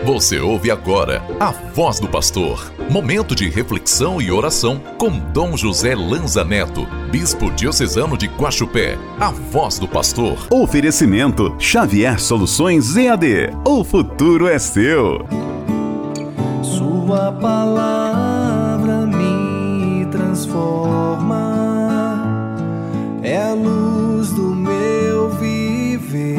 Você ouve agora a Voz do Pastor. Momento de reflexão e oração com Dom José Lanza Neto, Bispo Diocesano de Guaxupé. A Voz do Pastor. Oferecimento Xavier Soluções EAD. O futuro é seu. Sua palavra me transforma, é a luz do meu viver.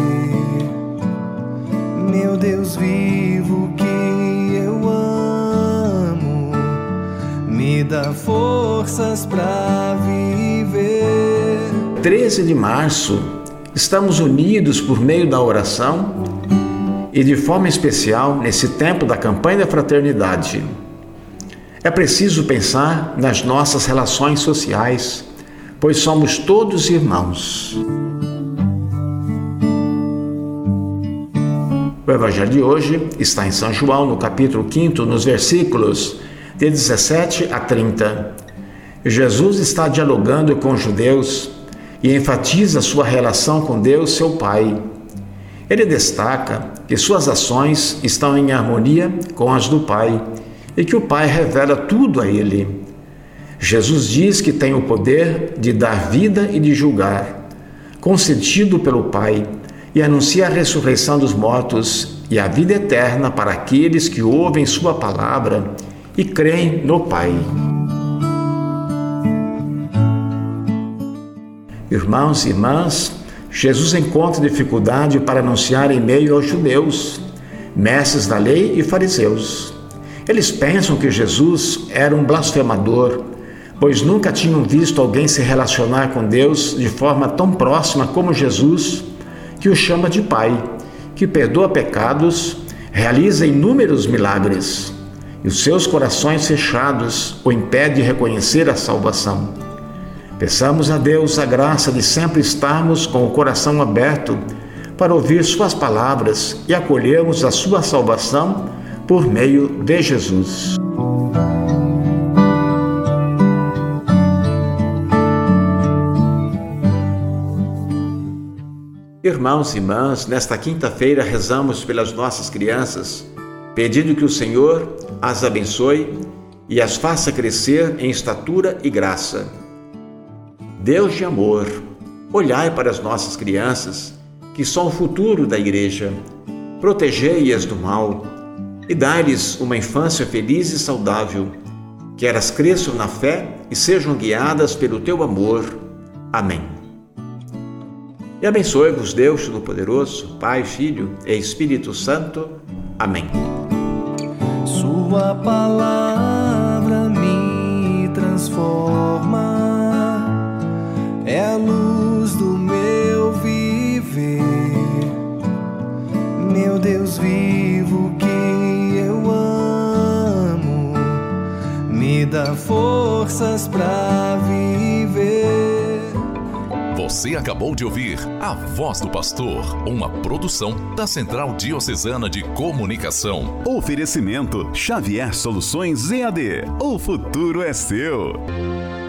Meu Deus vivo que eu amo, me dá forças para viver. 13 de março, estamos unidos por meio da oração e de forma especial nesse tempo da campanha da fraternidade. É preciso pensar nas nossas relações sociais, pois somos todos irmãos. O Evangelho de hoje está em São João, no capítulo 5, nos versículos de 17 a 30. Jesus está dialogando com os judeus e enfatiza sua relação com Deus, seu Pai. Ele destaca que suas ações estão em harmonia com as do Pai e que o Pai revela tudo a ele. Jesus diz que tem o poder de dar vida e de julgar, concedido pelo Pai, e anuncia a ressurreição dos mortos e a vida eterna para aqueles que ouvem sua palavra e creem no Pai. Irmãos e irmãs, Jesus encontra dificuldade para anunciar em meio aos judeus, mestres da lei e fariseus. Eles pensam que Jesus era um blasfemador, pois nunca tinham visto alguém se relacionar com Deus de forma tão próxima como Jesus, que o chama de Pai, que perdoa pecados, realiza inúmeros milagres, e os seus corações fechados o impedem de reconhecer a salvação. Peçamos a Deus a graça de sempre estarmos com o coração aberto para ouvir suas palavras e acolhermos a sua salvação por meio de Jesus. Irmãos e irmãs, nesta quinta-feira rezamos pelas nossas crianças, pedindo que o Senhor as abençoe e as faça crescer em estatura e graça. Deus de amor, olhai para as nossas crianças, que são o futuro da Igreja, protegei-as do mal e dai-lhes uma infância feliz e saudável, que elas cresçam na fé e sejam guiadas pelo teu amor. Amém. E abençoe-vos Deus Todo-Poderoso, Pai, Filho e Espírito Santo. Amém. Sua palavra me transforma, é a luz do meu viver. Meu Deus vivo que eu amo, me dá forças para viver. Você acabou de ouvir A Voz do Pastor, uma produção da Central Diocesana de Comunicação. Oferecimento Xavier Soluções EAD. O futuro é seu.